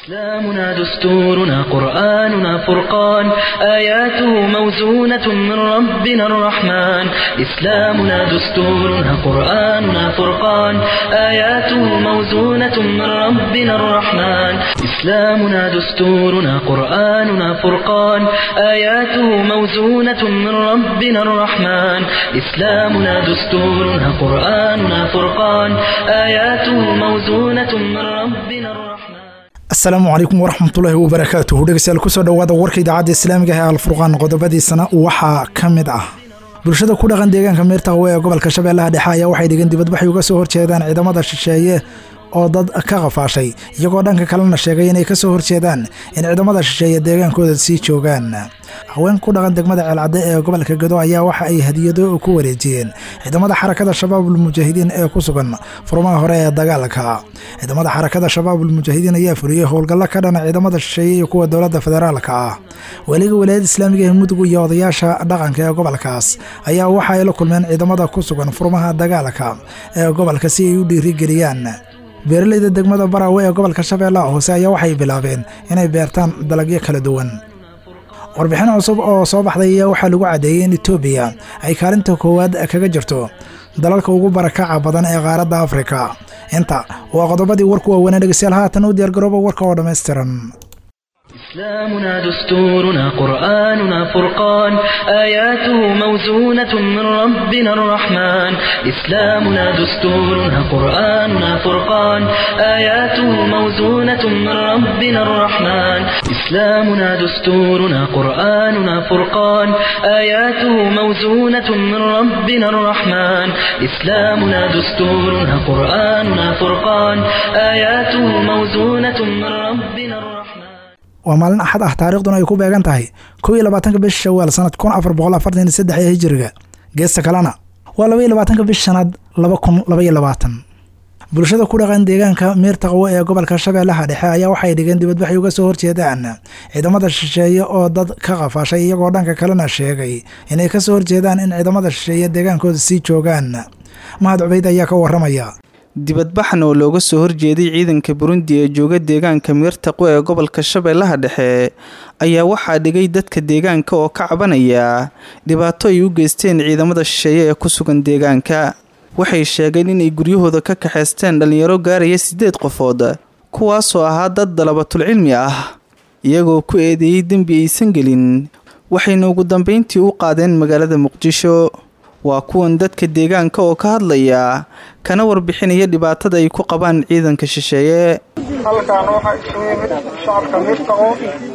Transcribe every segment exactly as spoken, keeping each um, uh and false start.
إسلامنا دستورنا قرآننا فرقان آياته موزونة من ربنا الرحمن إسلامنا دستورنا قرآننا فرقان آياته موزونة من ربنا الرحمن إسلامنا دستورنا قرآننا فرقان آياته موزونة من ربنا الرحمن إسلامنا دستورنا قرآننا فرقان آياته موزونة من ربنا الرحمن. السلام عليكم ورحمة الله وبركاته. dhegeystayaal ku soo dhawaada warka idaacadda Islaamiga ah ee Al-Furqaan qodobadiisana waxa kamid ah bulshada ku dhaqan deegaanka Meertaqwe ee gobolka Shabeellaha Dhexe ayaa waxay dhigan dibadbax uga soo horjeedaan ciidamada shisheeye oo dad ka qafaashay iyagoo dhanka kalena sheegay inay ka soo horjeedaan in ciidamada shisheeye deegaankooda sii joogaan. haween ku dhaqan degmada Ceelcadde ee gobolka Gedo ayaa waxa ay hadiyado ku wareejiyeen ciidamada xarakada Shabaabul Mujaahidiin ee ku sugan furmaha hore ee dagaalka. ciidamada xarakada Shabaabul Mujaahidiin ayaa furiyay howlgalo ka dhan ciidamada shisheeye iyo kuwa dowladda federaalka ah. waliga wilaayada Islaamiga ee Mudug iyo odayaasha dhaqanka ee gobolkaas ayaa waxa ay la kulmeen ciidamada ku sugan furmaha dagaalka ee gobolka si ay u dhiirigeliyaan. beeraleyda degmada Barawe ee gobolka Shabeellaha Hoose ayaa waxay bilaabeen inay beertaan dalagyo kala duwan. warbixin cusub oo soo baxday waxa lagu cadeeyay in Itoobiya ay kaalinta koowaad kaga jirto dalalka ugu barakaca badan ee qaaradda Afrika. inta waa qodobadii warku waaweyn dhageystayaal haatan u diyaar garooba warka oo dhameystiran. إسلامنا دستورنا قرآننا فرقان آياته موزونة من ربنا الرحمن إسلامنا دستورنا قرآننا فرقان آياته موزونة من ربنا الرحمن إسلامنا دستورنا قرآننا فرقان آياته موزونة من ربنا الرحمن إسلامنا دستورنا قرآننا فرقان آياته موزونة من ربنا الرحمن. waa maalin axad ah taariikhduna ay ku beegan tahay kow iyo labaatanka bisha Shawaal sanad kun afar boqol afartan iyo saddex ee hijriga geesta kalena waa laba iyo labaatanka bisha sanad laba kun laba iyo labaatan. bulshada ku dhaqan deegaanka Meertaqwe ee gobolka Shabeellaha Dhexe ayaa waxay dhigeen dibadbax uga soo horjeedaan ciidamada shisheeye oo dad ka qafaashay iyagoo dhanka kalena sheegay inay ka soo horjeedaan in ciidamada shisheeye deegaankooda sii joogaan. Mahad Cubayd ayaa ka waramaya. dibadbaxan oo looga soo horjeeday ciidanka Burundi ee jooga deegaanka Meertaqwe ee gobolka Shabeellaha Dhexe ayaa waxaa dhigay dadka deegaanka oo ka cabanaya dhibaato ay u geysteen ciidamada shisheeye ee ku sugan deegaanka. waxay sheegeen in ay guryahooda ka kaxeysteen dhalinyaro gaaraya sideed qofood kuwaasoo ahaa dad dalabatul cilmi ah iyagoo ku eedeeyay dambi aysan gelin waxayna ugu dambeyntii u qaadeen magaalada Muqdisho. waa kuwan dadka deegaanka oo ka hadlaya kana warbixinaya dhibaatada ay ku qabaan ciidanka shisheeye. halkaan waxa isugu yimid shacabka Meertaqwe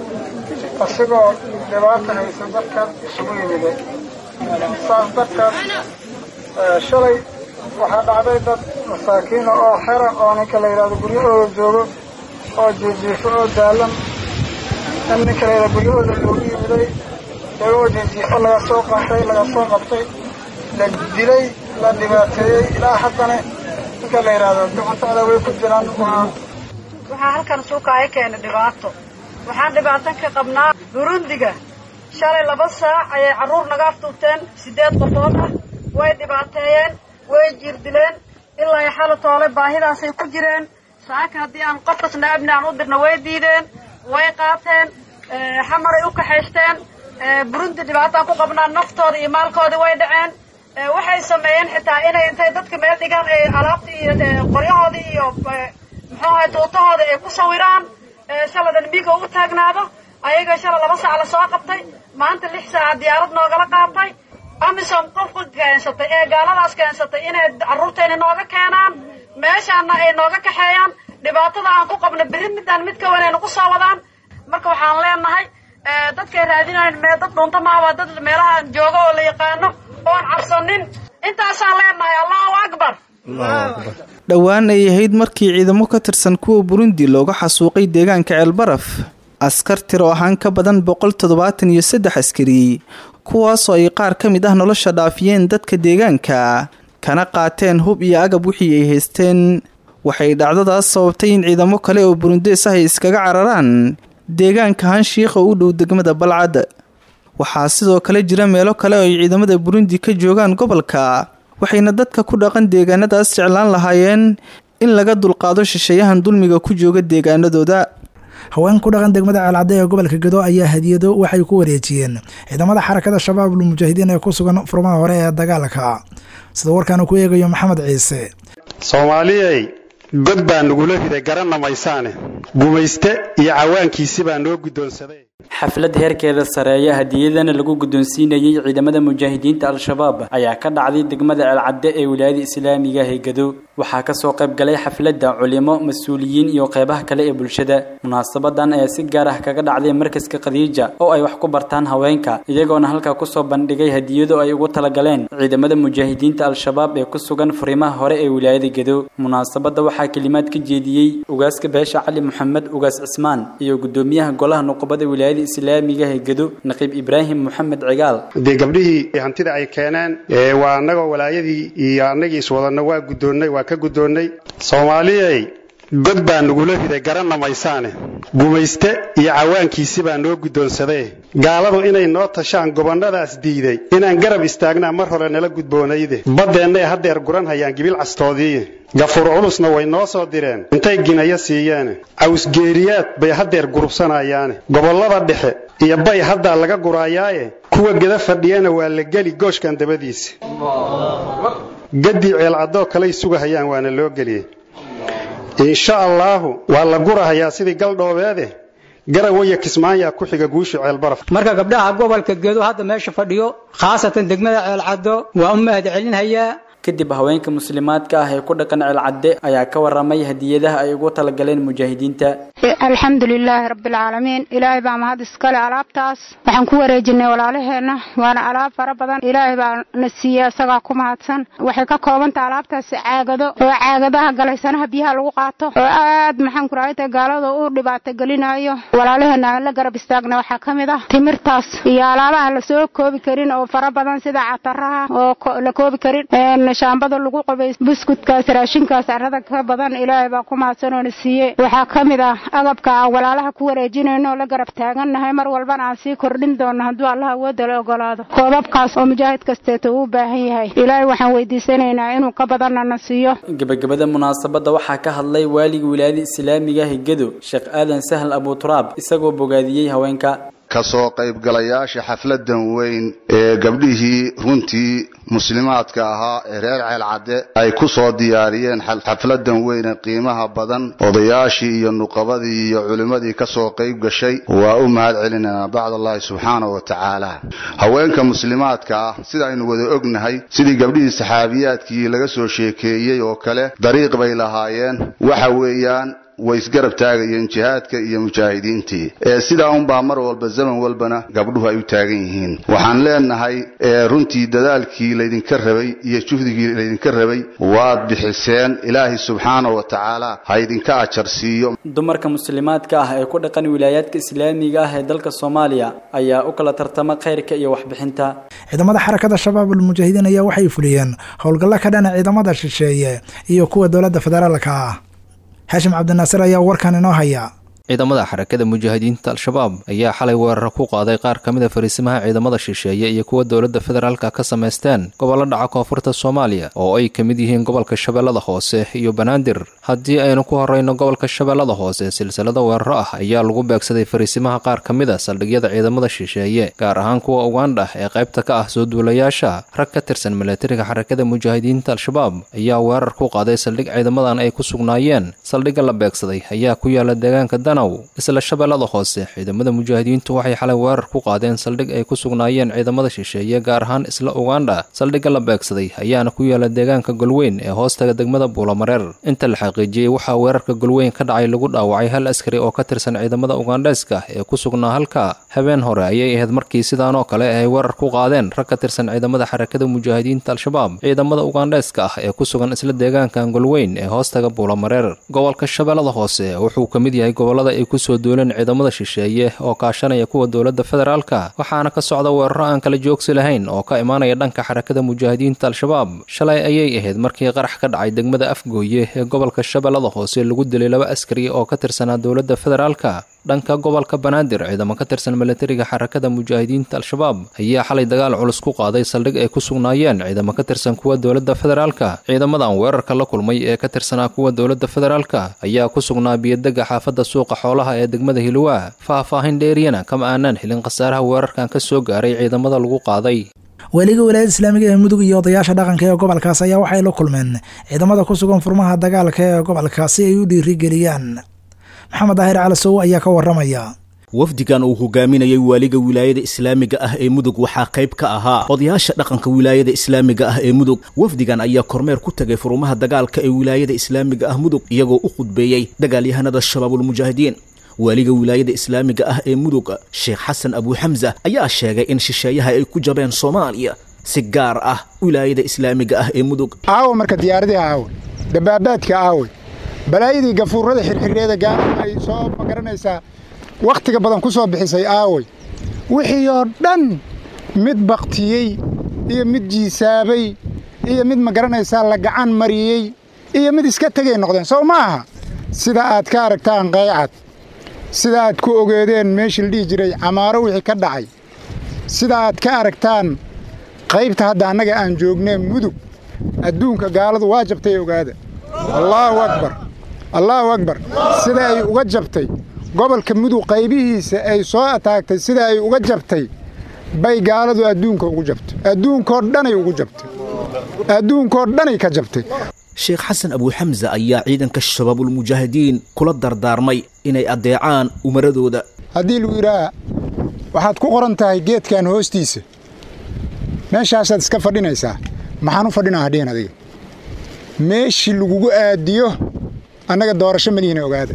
asigoo dhibaatanaysa dadka isugu yimid saas dadka shalay waxaa dhacday dad masaakiin oo xera oo ninka la yiraahdo guryahooda joogo oo jiijiifo oo daalan in ninka la yiraahdo guryahooda loogu yimiday iyagoo jiijiifo laga soo qaatay laga soo qabtay la dilay la dhibaateeyay ilaa haddana ninka la yiraahdo gacantada way ku jiraan. waxaa halkan suuqa ay keenay dhibaato waxaan dhibaato ka qabnaa Burundiga shalay laba saac ayay caruur naga aftuubteen sideed qofood ah way dhibaateeyeen way jirdileen ilaa ay xal toole baahidaas ay ku jireen. saaka haddii aan qofkasna abnaan u dirna way diideen way qaateen xamaray u kaxaysteen. Burundi dhibaato ku qabnaa naftooda iyo maalkooda way dhaceen. waxay sameeyeen xitaa inay intay dadka meel dhigaan ee alaabta iyo qoryahoodii iyo muxuu ahay tuutahooda ay ku sawiraan shaladan miiga u taagnaado ayaga shala laba saac la soo qabtay maanta lix saac diyaarad noogala qaatay. amisom qofku keensatay ee gaaladaas keensatay inay carruurteena nooga keenaan meeshaana ay nooga kaxeeyaan dhibaatada aan ku qabno berri midaan mid ka wanayna ku soo wadaan. marka waxaan leenahay dadkay raadinayaan mee dad dhunta ma waa dad meelahan jooga oo la yaqaano oon cabsanin. intaasaan leenahay allahu akbar. dhowaan ay ahayd markii ciidamo ka tirsan kuwa Burundi looga xasuuqay deegaanka Ceelbaraf askar tiro ahaan ka badan boqol toddobaatan iyo saddex askari kuwaasoo ay qaar ka mid ah nolosha dhaafiyeen dadka deegaanka kana qaateen hub iyo agab wixii ay haysteen. waxay dhacdadaas sababtay in ciidamo kale oo Burundees ah ay iskaga cararaan deegaanka Hanshiikh oo u dhow degmada Balcad. waxaa sidoo kale jira meelo kale oo ay ciidamada Burundi ka joogaan gobolka waxayna dadka ku dhaqan deegaanadaas jeclaan lahaayeen in laga dulqaado shisheeyahan dulmiga ku jooga deegaanadooda. haween ku dhaqan degmada ceelcadde ee gobolka Gedo ayaa hadiyado waxay ku wareejiyeen ciidamada xarakada shabaabul mujaahidiin ee ku sugan furmaha hore ee dagaalka sida warkaan ku eegayo Maxamed Ciise Soomaaliyay god baa nagula riday garanna maysaane gumayste iyo cawaankiisi baa noo guddoonsaday xaflad heerkeeda sareeya hadiyadana lagu guddoonsiinayay ciidamada mujaahidiinta al-shabaab ayaa ka dhacday degmada ceelcadde ee wilaayada islaamiga ee Gedo waxaa ka soo qayb galay xafladda culimo mas'uuliyiin iyo qaybaha kale ee bulshada munaasabadan ayaa si gaar ah kaga dhacday markaska Khadiija oo ay wax ku bartaan haweenka iyagoona halka ku soo bandhigay hadiyado ay ugu tala galeen ciidamada mujaahidiinta al-shabaab ee ku sugan furimaha hore ee wilaayada Gedo munaasabada waxaa kalimaad ka jeediyay ugaaska beesha Cali Maxamed ugaas Cismaan iyo gudoomiyaha golaha nuqbada wilaayada islaamiga ee Gedo Naqiib Ibrahim Maxamed Cigaal de gabdhihii hantida ay keeneen ee waa anaga walaayadii iyo anagii iswadana waa gudoonnay waa ka gudoonnay Soomaaliyay god baa nagula riday garanna maysaane gumayste iyo cawaankiisi baa noo guddoonsaday gaaladu inay noo tashaan gobonadaas diiday inaan garab istaagnaa mar hore nala gudboonayde badeennay hadeer guran hayaan gibil castoodii gafuur culusna way noo soo direen intay ginaya siiyeen awsgeeriyaad bay hadeer gurubsanayaan gobolada dhexe iyo bay hadda laga guraayaaye kuwa gada fadhiyana waa la gali gooshkan dabadiisa gadi ceelcaddo kale sugahayaan waana loo galiyay insha Allah waa la gurahayaa sidii galdhoobeede garawaya Kismaayo ku xiga guusha ceel baraf marka gabdhaha gobolka Gedo hadda meesha fadhiyo khaasatan degmada ceelcaddo waa u mahad celinaya kadib haweenka muslimaadka ah ee ku dhaqan ceelcadde ayaa ka waramay hadiyadaha ay ugu tala galeen mujaahidiinta alxamdulillaah rabbil caalamiin ilaahay baa mahad iskale alaabtaas waxaan ku wareejinay walaalaheena waana alaab fara badan ilaahay baa na siiyay asaga ku mahadsan waxay ka kooban tahay alaabtaas caagado oo caagadaha galaysanaha biyaha lagu qaato oo aad maxaan ku raayay gaalada uu dhibaato galinayo walaalaheena la garab istaagna waxa kamid ah timirtaas iyo alaabaha la soo koobi karin oo fara badan sida cataraha oo la koobi karin shaambada lagu qabay buskudkaas raashinkaas arada ka badan ilaahay baa ku mahadsan oo siiyay waxa kamid ah agabka walaalaha ku wareejinayno la garab taaganahay mar walbana aan sii kordhin doono haduu Allah wada la ogolaado koobabkaas oo mujaahid kasteeto u baahan yahay ilaahay waxaan weydiisanaynaa inuu ka badanna siiyo gabagabada munaasabada waxaa ka hadlay waaliga wilaayada islaamiga ee Gedo Sheekh Aadan Sahal Abu Turaab isagoo bogaadiyay haweenka kasoo qayb galayaasha xafladan weyn ee gabdhihii runtii muslimaadka ahaa ee reer ceelcadde ay ku soo diyaariyeen xafladan weyn qiimaha badan odayaashii iyo nuqabadii iyo culimadii ka soo qayb gashay waa u mahad celinaa bacdallahi subhanahu wa ta'ala haweenka muslimaadka ah sida aynu wada ognahay sidii gabdhihii saxaabiyaadkii laga soo sheekeeyay oo kale dariiq bay lahaayeen waxa weeyaan way isgarab taagayeen jihaadka iyo mujaahidiintii ee sida un baa mar walba zaman walbana gabdhuhu ay u taagan yihiin waxaan leenahay ee runtii dadaalkii leedinka rabay iyo juhdigii leedinka rabay waad bixiseen ilaahi subhanahu wa ta'ala ha idinka ajar siiyo dumarka muslimaadka ah ee ku dhaqan wilaayadka islaamiga ah ee dalka Soomaaliya ayaa u kala tartama khayrka iyo waxbixinta ciidamada xarakada shabaabul mujaahidiin ayaa waxay fuliyeen howlgalla ka dhan ciidamada shisheeye iyo kuwa dawladda federaalka ah هاشم عبد الناصر ayaa warkan inoo haya ciidamada xarakada mujaahidiinta al-shabaab ayaa xalay weerar ku qaaday qaar kamid ah fariisimaha ciidamada shisheeye iyo kuwa dawladda federaalka ka sameysteen gobolada dhaca koonfurta Soomaaliya oo ay kamid yihiin gobolka Shabeellada Hoose iyo Banaadir haddii aynu ku horeyno gobolka Shabeellada Hoose silsilada weerar ah ayaa lagu beegsaday fariisimaha qaar kamid ah saldhigyada ciidamada shisheeye gaar ahaan kuwa Uganda ee qaybta ka ah soo duulayaasha rag ka tirsan militariga xarakada mujaahidiinta al-shabaab ayaa weerar ku qaaday saldhig ciidamadan ay ku sugnaayeen saldhiga la beegsaday ayaa ku yaala deegaanka isla Shabeellada Hoose ciidamada mujaahidiintu waxay xalay weerar ku qaadeen saldhig ay ku sugnaayeen ciidamada shisheeye gaar ahaan isla Uganda saldhiga la beegsaday ayaana ku yaala deegaanka Galweyn ee hoostaga degmada Buulamareer inta la xaqiijiyay waxa weerarka Galweyn ka dhacay lagu dhaawacay hal askari oo ka tirsan ciidamada Ugandeska ee ku sugnaa halka habeen hore ayay ahayd markii sidaan oo kale ay weerar ku qaadeen rag ka tirsan ciidamada xarakada mujaahidiinta al-shabaab ciidamada Ugandeska ah ee ku sugan isla deegaanka Galweyn ee hoostaga Buulamareer gobolka Shabeellada Hoose wuxuu kamid yahay gobolada ay ku soo duuleen ciidamada shisheeye oo kaashanaya kuwa dawladda federaalka waxaana ka socda weeraro aan kala joogsi lahayn oo ka imaanaya dhanka xarakada mujaahidiinta al-shabaab shalay ayay ahayd markii qarax ka dhacay degmada Afgooye ee gobolka Shabeellada Hoose lagu dilay laba askari oo ka tirsanaa dawladda federaalka dhanka gobolka banaadir ciidamo ka tirsan milatariga xarakada mujaahidiinta al-shabaab ayaa xalay dagaal culus ku qaaday saldhig ay ku sugnaayeen ciidamo ka tirsan kuwa dowladda federaalka ciidamadan weerarka la kulmay ee ka tirsanaa kuwa dowladda federaalka ayaa ku sugnaa biyadega xaafadda suuqa xoolaha ee degmada hilwaa faahfaahin dheeriyana kama aanaan helin khasaaraha weerarkan ka soo gaaray ciidamada lagu qaaday waaliga wilaayada islaamiga ee mudug iyo odayaasha dhaqanka ee gobolkaas ayaa waxay la kulmeen ciidamada ku sugan furmaha dagaalka ee gobolkaasi ay u dhiirigeliyaan maxamed daahir calasow ayaa ka waramaya wafdigan uu hogaaminayay waaliga wilaayada islaamiga ah ee mudug waxaa qayb ka ahaa odayaasha dhaqanka wilaayada islaamiga ah ee mudug wafdigan ayaa kormeer ku tagay furmaha dagaalka ee wilaayada islaamiga ah mudug iyagoo u khudbeeyey dagaalyahanada shabaabulmujaahidiin waaliga wilaayada islaamiga ah ee mudug sheekh xasan abu xamza ayaa sheegay in shisheeyaha ay ku jabeen soomaaliya si gaar ah wilaayada islaamiga ah ee mudug aawo marka diyaaradaha aawo dabaabaadka aawo balaayadii gafuurada xirxireeda gaar ay soo magaranaysaa wakhtiga badan ku soo bixisay aaway wixii oo dhan mid baktiyey iyo mid jiisaabay iyo mid magaranaysaa la gacan mariyey iyo mid iska tegay noqdeen soo ma aha sida aad ka aragtaan qaycad sida aad ku ogeedeen meeshii la dhihi jiray camaaro wixii ka dhacay sida aad ka aragtaan qaybta hadda annaga aan joognee mudug adduunka gaaladu waa jabtay ogaada allaahu akbar allaahu akbar sida ay uga jabtay gobolka mudug qaybihiisa ay soo ataagtay sida ay uga jabtay bay gaaladu adduunka ugu jabtay adduunkoo dhanay ugu jabtay adduunkoo dhanay ka jabtay sheekh xasan abu xamza ayaa ciidanka shabaabulmujaahidiin kula dardaarmay inay adeecaan umaradooda haddii lagu yidhaaha waxaad ku qoran tahay geedkan hoostiisa meeshaasaad iska fadhinaysaa maxaan u fadhinaa hadhihin adiga meeshii lagugu aadiyo annaga doorasho malihin ogaada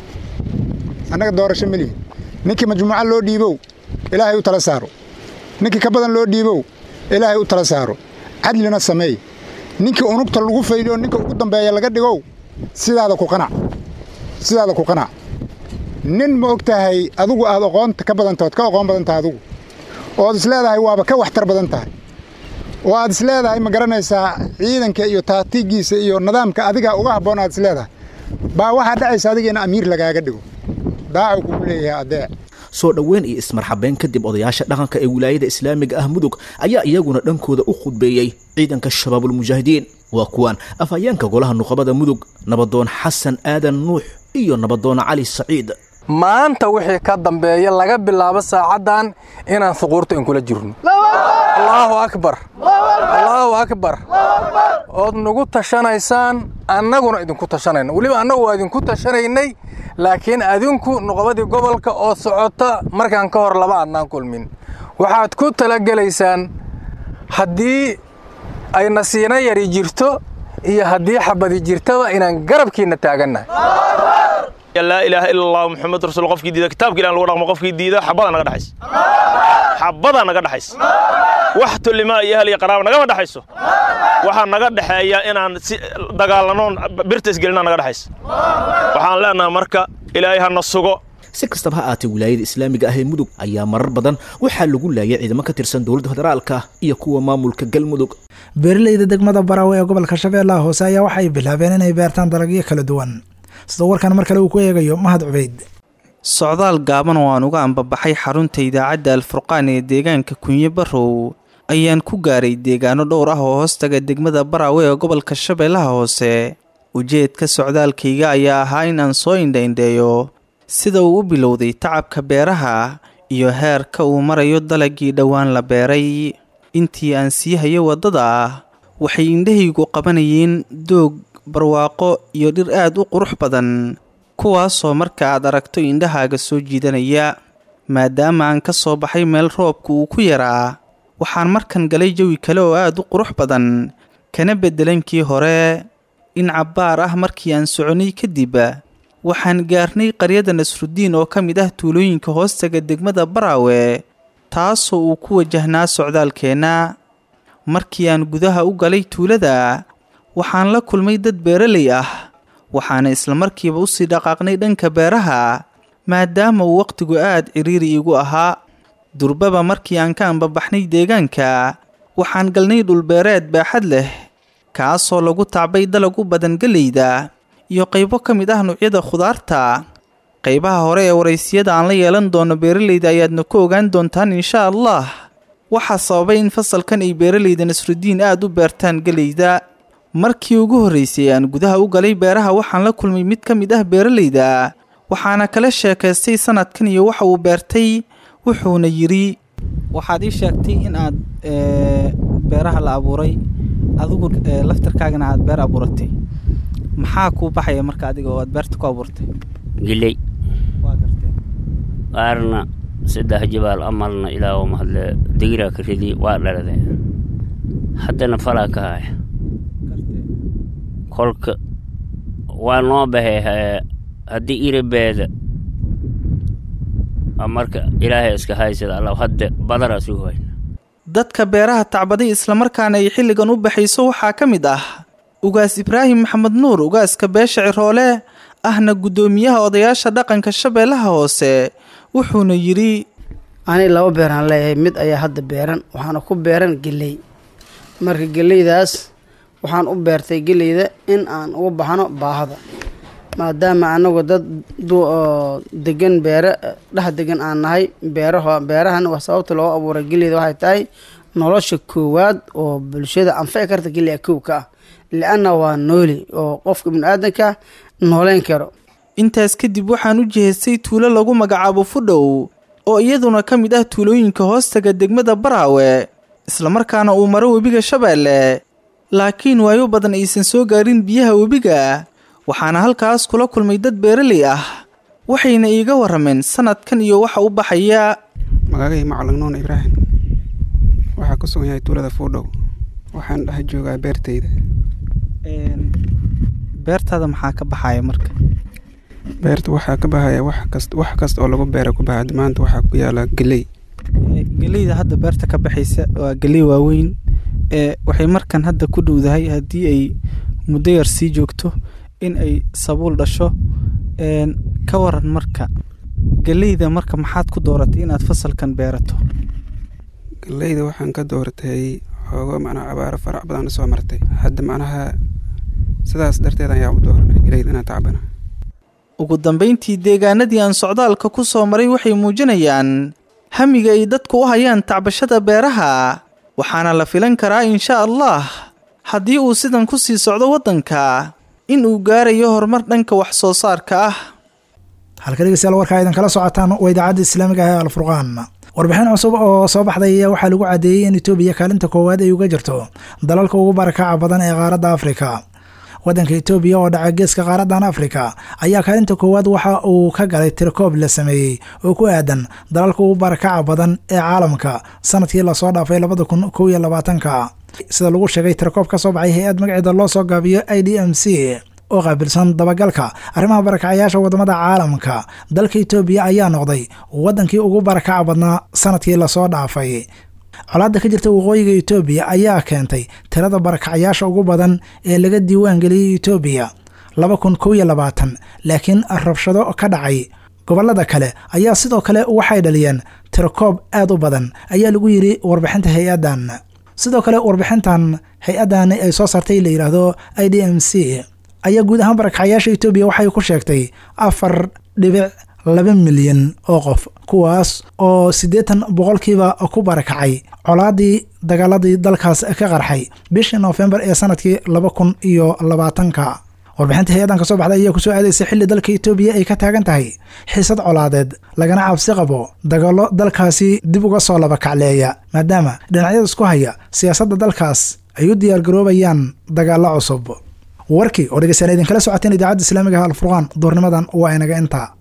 annaga doorasho malihin ninkii majmuuca loo dhiibow ilaahay u tala saaro ninkii ka badan loo dhiibow ilaahay u tala saaro cadlina sameey ninkii unugta lagu fayliyo ninka ugu dambeeya laga dhigow sidaada ku qanac sidaada ku qanac nin ma og tahay adigu aad aqoonta ka badan tahay ood ka aqoon badan tahay adigu ood isleedahay waaba ka waxtar badan tahay oo aad isleedahay ma garanaysaa ciidanka iyo taatiigiisa iyo nidaamka adiga uga habboon aad isleedahay baa waxaa dhacaysa adiga in amiir lagaaga dhigo daacu kugu leeyahay adeec soo dhoweyn iyo ismarxabeen kadib odayaasha dhaqanka ee wilaayada islaamiga ah mudug ayaa iyaguna dhankooda u khudbeeyey ciidanka shabaabulmujaahidiin waa kuwaan afhayeenka golaha nuqabada mudug nabadoon xasan aadan nuux iyo nabadoon cali saciid maanta wixii ka dambeeya laga bilaabo saacaddan inaan suquurta in kula jirno allaahu akbar allaahu akbar ood nagu tashanaysaan annaguna idinku tashanayno weliba annagu waa idinku tashanaynay laakiin adinku nuqabadii gobolka oo socota markaan ka hor laba adnaan kulmin waxaad ku talagelaysaan haddii ay nasiino yari jirto iyo haddii xabadi jirtaba inaan garabkiinna taagannahay laa ilaaha ila allah muxamed rasuul qofkii diida kitaabka ilaahay lagu dhaqmo qofkii diida xabada naga dhaxays xabada naga dhaxays wax tulima iyo hal iyo qaraab naga dhaxayso waxa naga dhaxeeya inaan si dagaalano birtas gelina naga dhaxays waxaan leenahay marka ilaahay hana sugo si kastaba ha aatee wilaayada islaamiga ah ee mudug ayaa marar badan waxaa lagu laayay ciidamo ka tirsan dowladda federaalka iyo kuwa maamulka galmudug beeraleyda degmada Baraawe ee gobolka Shabeellaha Hoose ayaa waxay bilaabeen inay beertaan dalagyo kala duwan sida warkan mar kale uu ku eegayo Mahad Cubeyd socdaal gaaban oo aan uga ambabaxay xarunta idaacadda Al-Furqaan ee deegaanka Kunye Barow ayaan ku gaaray deegaano dhowr ah oo hoostaga degmada Baraawe ee gobolka Shabeellaha Hoose ujeedka socdaalkayga ayaa ahaa in aan soo indhayndeeyo sida uu u bilowday tacabka beeraha iyo heerka uu marayo dalagii dhowaan la beeray intii aan sii hayo wadada waxay indhahaygu qabanayeen doog barwaaqo iyo dhir aad u qurux badan kuwaasoo marka aad aragto indhahaaga soo jiidanaya maadaama aan ka soo baxay meel roobka uu ku yaraa waxaan markan galay jawi kale oo aad u qurux badan kana bedelankii hore in cabbaar ah markii aan soconay kadib waxaan gaarnay qaryada Nasrudiin oo ka mid ah tuulooyinka hoostaga degmada Baraawe taasoo uu ku wajahnaa socdaalkeena markii aan gudaha u galay tuulada waxaan la kulmay dad beeraley ah waxaana isla markiiba u sii dhaqaaqnay dhanka beeraha maadaama uu waqtigu aad ciriiri igu ahaa durbaba markii aan ka ambabaxnay deegaanka waxaan galnay dhul beereed baaxad leh kaasoo lagu tacbay dalag u badan galeyda iyo qaybo ka mid ah noocyada khudaarta qaybaha hore ee waraysiyada aan la yeelan doono beeraleyda ayaadna ku ogaan doontaan insha allah waxaa sababay in fasalkan ay beeraleyda Nasrudiin aad u beertaan galeyda. Markii ugu horeysay aan gudaha u galay beeraha waxaan la kulmay mid ka mid ah beeraleyda waxaana kala sheekaystay sanadkan iyo waxa uu beertay wuxuuna yiri waxaad ii sheegtay in aad beeraha la abuuray adigu laftarkaagana aad beer abuuratay maxaa ku baxaya marka adiga oo aad beerta ku abuurtay giley waa gartay qaarna saddex jibaal amalna ilaa oo mahadle digira ka ridi waa dhaladay haddana falaa ka haya kolka waa noo baxay haddii irabeeda marka ilaahay iska haysada allah hadda badara soo hoyn dadka beeraha tacbaday isla markaana ay xilligan u baxayso waxaa ka mid ah ugaas Ibraahim Maxamed Nuur ugaaska beesha Ciroole ahna gudoomiyaha odayaasha dhaqanka Shabeellaha Hoose wuxuuna yiri ani laba beeran leeyahay mid ayaa hadda beeran waxaana ku beeran galey marka galeydaas waxaan u beertay galeyda in aan uga baxno baahada maadaama anagu dad degan beera dhax degan aan nahay beeraha beerahan wax sababta loo abuuray galeyda waxay tahay nolosha koowaad oo bulshada anfay karta galey koobka laana waa nooli oo qofka bini'aadanka nooleen karo. Intaas kadib waxaan u jeestay tuulo lagu magacaabo Fudhow oo iyaduna ka mid ah tuulooyinka hoostaga degmada Baraawe isla markaana uu maro webiga Shabeelle laakiin waayo badan aysan soo gaarin biyaha webiga waxaana halkaas kula kulmay dad beeraley ah waxayna iiga warameen sanadkan iyo waxa u baxaya magacay Macalin Ibraahim waxa ku sugan yahay tuulada Fudhow waxaan dhahay joogaa beertayda een beertada maxaa ka baxaya marka beerta waxaa ka baxaya wax kasta wax kasta oo lagu beero ku baxay maanta waxa ku yaala galey galeyda hadda beerta ka baxaysa waa galey waaweyn ee waxay markan hadda ku dhowdahay hadii ay muddo yar sii joogto in ay sabuul dhasho een ka waran marka galeyda marka maxaad ku dooratay inaad fasalkan beerato galeyda waxaan ka dooratay xoogo macna abaar farac badan soo martay hadda macnaha sidaas darteed ayaa u dooranay galeyda inaan tacbana. ugu dambeyntii deegaanadii aan socdaalka ku soo maray waxay muujinayaan hamiga ay dadku u hayaan tacbashada beeraha waxaana la filan karaa insha Allah haddii uu sidan ku sii socdo wadanka in uu gaarayo horumar dhanka wax soo saarka ah. halka dhegeystayaal warka aydan kala socotaan waa idaacadda Islaamiga ah ee Al-Furqaan. warbixin cusub oo soo baxday ayaa waxaa lagu cadeeyay in Itoobiya kaalinta koowaad ay uga jirto dalalka ugu barakaca badan ee qaaradda Afrika. wadanka Itoobiya oo dhaca geeska qaaraddan Afrika ayaa kaalinta koowaad waxa uu ka galay tirkoob la sameeyay oo ku aadan dalalka ugu barakaca badan ee caalamka sanadkii la soo dhaafay laba kun iyo kow iyo labaatan sida lagu sheegay tirkoob ka soo baxay hay'ad magaceeda loo soo gaabiyo I D M C oo qaabilsan dabagalka arrimaha barakacayaasha wadamada caalamka. dalka Itoobiya ayaa noqday wadankii ugu barakaca badnaa sanadkii la soo dhaafay. colaadda ka jirta waqooyiga Itoobiya ayaa keentay tirada barakacayaasha ugu badan ee laga diiwaan geliyay Itoobiya laba kun iyo kow iyo labaatan laakiin rabshado ka dhacay gobolada kale ayaa sidoo kale waxay dhaliyeen tirkoob aad u badan ayaa lagu yiri warbixinta hay'adan. sidoo kale warbixintan hay'adan ay soo saartay la yiraahdo I D M C ayaa guud ahaan barakacayaasha Itoobiya waxay ku sheegtay afar dhibic laba milyan oo qof kuwaas oo siddeetan boqolkiiba ku barakacay colaadii dagaaladii dalkaas ka qarxay bishii November ee sanadkii laba kun iyo labaatan. warbixinta hay'adan ka soo baxday ayaa ku soo aadaysa xilli dalka Itoobiya ay ka taagan tahay xiisad colaadeed lagana cabsi qabo dagaalo dalkaasi dib uga soo laba kacleeya maadaama dhinacyada isku haya siyaasadda dalkaas ay u diyaar garoobayaan dagaalo cusub. warkii oo dhegeysanayeen kala socoteen idaacadda Islaamiga ah Al-Furqaan doornimadan waa inaga inta